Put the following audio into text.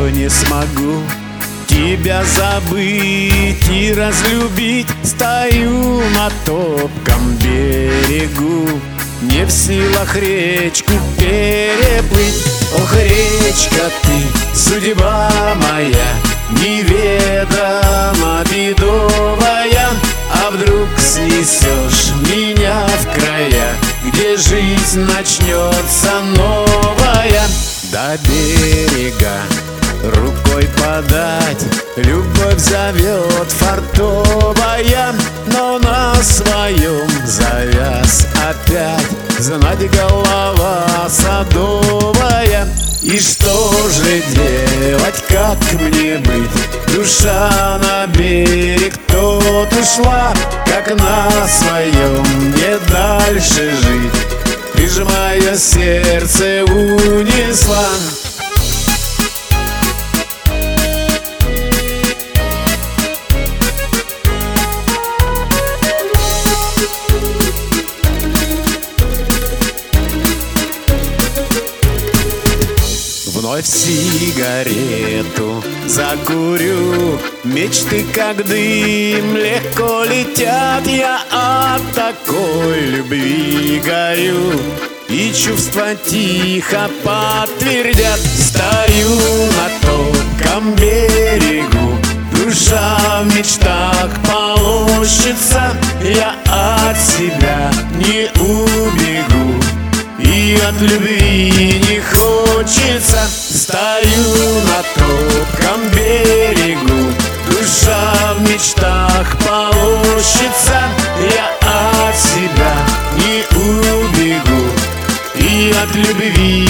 не смогу тебя забыть и разлюбить. Стою на топком берегу, не в силах речку переплыть. Ох, речка ты, судьба моя, неведомо бедовая. А вдруг снесешь меня в края, где жизнь начнется новая? До берега рукой подать любовь зовет фартовая, но на своем завяз опять, знать голова садовая. И что же делать, как мне быть? Душа на берег тот ушла, как на своем не дальше жить. Ты же мое сердце унесла. Вновь сигарету закурю, мечты как дым легко летят. Я от такой любви горю, и чувства тихо подтвердят. Стою на тонком берегу, душа в мечтах полощется. Я от себя не убегу, и от любви не хочется. Стою на топком берегу, душа в мечтах полощется. Я от себя не убегу, и от любви